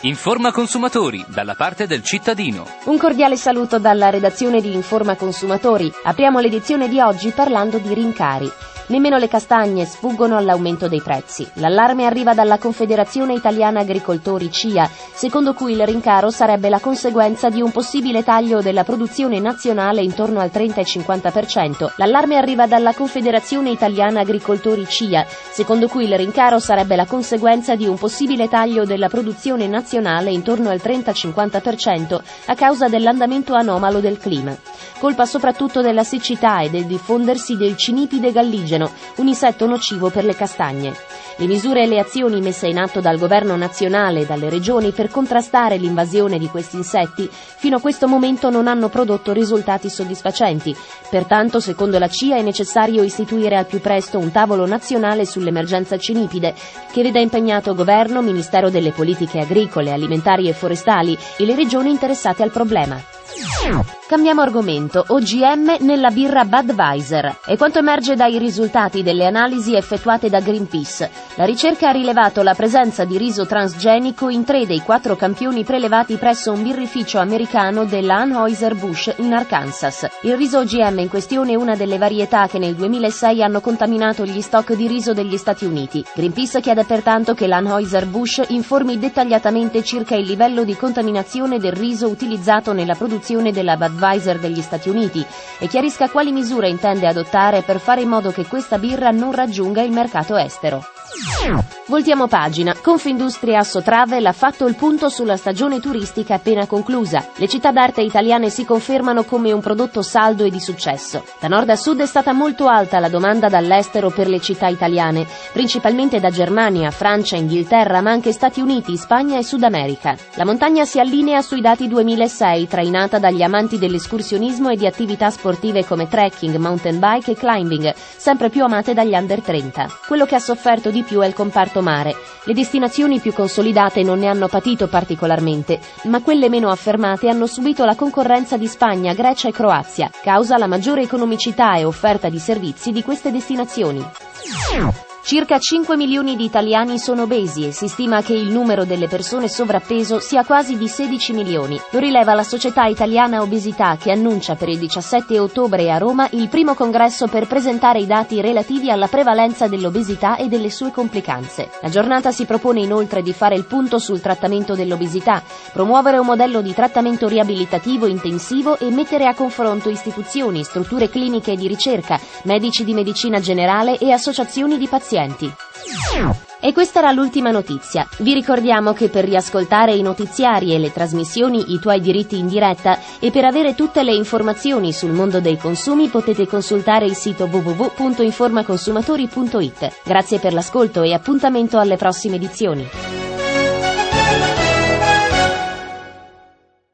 Informa Consumatori, dalla parte del cittadino. Un cordiale saluto dalla redazione di Informa Consumatori. Apriamo l'edizione di oggi parlando di rincari. Nemmeno le castagne sfuggono all'aumento dei prezzi. L'allarme arriva dalla Confederazione Italiana Agricoltori CIA, secondo cui il rincaro sarebbe la conseguenza di un possibile taglio della produzione nazionale intorno al 30 e 50%. L'allarme arriva dalla Confederazione Italiana Agricoltori CIA, secondo cui il rincaro sarebbe la conseguenza di un possibile taglio della produzione nazionale intorno al 30-50% a causa dell'andamento anomalo del clima. Colpa soprattutto della siccità e del diffondersi del cinipide galligeno, un insetto nocivo per le castagne. Le misure e le azioni messe in atto dal governo nazionale e dalle regioni per contrastare l'invasione di questi insetti fino a questo momento non hanno prodotto risultati soddisfacenti. Pertanto, secondo la CIA, è necessario istituire al più presto un tavolo nazionale sull'emergenza cinipide che veda impegnato governo, Ministero delle Politiche Agricole, Alimentari e Forestali e le regioni interessate al problema. Cambiamo argomento. OGM nella birra Budweiser. È quanto emerge dai risultati delle analisi effettuate da Greenpeace. La ricerca ha rilevato la presenza di riso transgenico in 3 dei 4 campioni prelevati presso un birrificio americano della Anheuser-Busch in Arkansas. Il riso OGM in questione è una delle varietà che nel 2006 hanno contaminato gli stock di riso degli Stati Uniti. Greenpeace chiede pertanto che l'Anheuser-Busch informi dettagliatamente circa il livello di contaminazione del riso utilizzato nella produzione della Budweiser degli Stati Uniti e chiarisca quali misure intende adottare per fare in modo che questa birra non raggiunga il mercato estero. Voltiamo pagina. Confindustria Assotravel ha fatto il punto sulla stagione turistica appena conclusa. Le città d'arte italiane si confermano come un prodotto saldo e di successo. Da nord a sud è stata molto alta la domanda dall'estero per le città italiane, principalmente da Germania, Francia, Inghilterra, ma anche Stati Uniti, Spagna e Sud America. La montagna si allinea sui dati 2006, trainata dagli amanti dell'escursionismo e di attività sportive come trekking, mountain bike e climbing, sempre più amate dagli under 30. Quello che ha sofferto di più è il comparto mare. Le destinazioni più consolidate non ne hanno patito particolarmente, ma quelle meno affermate hanno subito la concorrenza di Spagna, Grecia e Croazia, causa la maggiore economicità e offerta di servizi di queste destinazioni. Circa 5 milioni di italiani sono obesi e si stima che il numero delle persone sovrappeso sia quasi di 16 milioni. Lo rileva la Società Italiana Obesità, che annuncia per il 17 ottobre a Roma il primo congresso per presentare i dati relativi alla prevalenza dell'obesità e delle sue complicanze. La giornata si propone inoltre di fare il punto sul trattamento dell'obesità, promuovere un modello di trattamento riabilitativo intensivo e mettere a confronto istituzioni, strutture cliniche e di ricerca, medici di medicina generale e associazioni di pazienti. E questa era l'ultima notizia. Vi ricordiamo che per riascoltare i notiziari e le trasmissioni I tuoi diritti in diretta e per avere tutte le informazioni sul mondo dei consumi potete consultare il sito www.informaconsumatori.it. Grazie per l'ascolto e appuntamento alle prossime edizioni.